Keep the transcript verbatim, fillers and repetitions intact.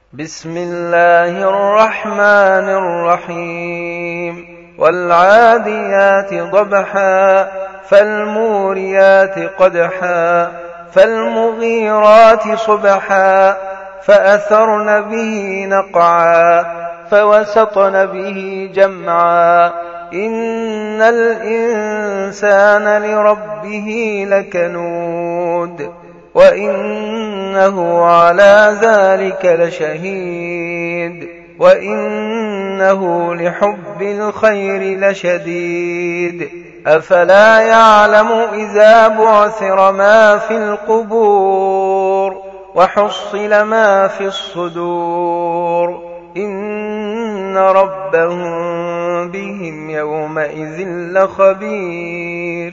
بسم الله الرحمن الرحيم والعاديات ضبحا فالموريات قدحا فالمغيرات صبحا فأثرن به نقعا فوسطن به جمعا إن الإنسان لربه لكنود وإنه على ذلك لشهيد وإنه لحب الخير لشديد أفلا يعلم إذا بعثر ما في القبور وحصل ما في الصدور إن ربهم بهم يومئذ لخبير